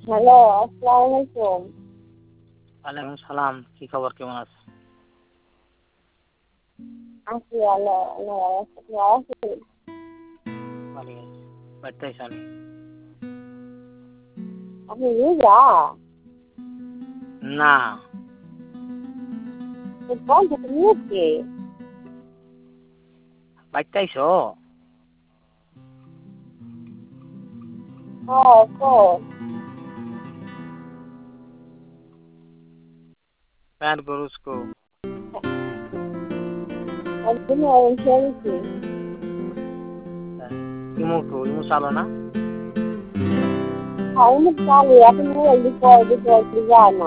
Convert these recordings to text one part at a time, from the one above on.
Hello, আসসালামু আলাইকুম। ওয়ালাইকুম সালাম। কি খবর, কেমন আছো? আছি ভালো, ভালো আছি। ভালো আছি। বাড়িতে আছি আমি। আপনি রোজা? না, কল থেকে নিয়েছি। বাড়িতে আইছো? কল। প্যান্ট গরুস কো একদিন এসেছি। ইমু চালো না? আমি চালু, আপনি জলদি যায় না।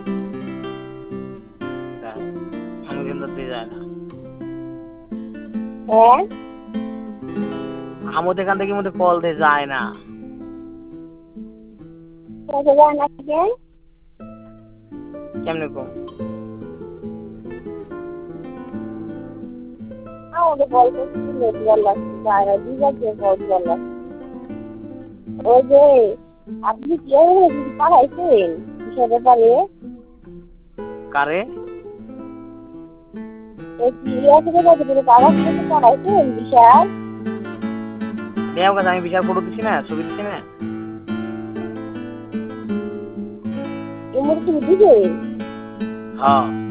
আমি কিন্তু দিয়ে যায় না। হ্যাঁ? আমাদের এখান থেকে মধ্যে কল দিয়ে যায় না। কোথায় যায় না কেন? কেমনে কম? আমাদের কল করছি লেট লাগছে, যায় না, দিদাকে কল লাগছে। ওই যে আপনি কি পাঠাইছেন কিসের ব্যাপারে? কারে? ওই কি থেকে কাগজপত্র পাঠাইছেন বিশাল? দেও কাছে আমি বিচার ফটো দিছি না, ছবি দিছি না। এমন কি দিবেন? হ্যাঁ।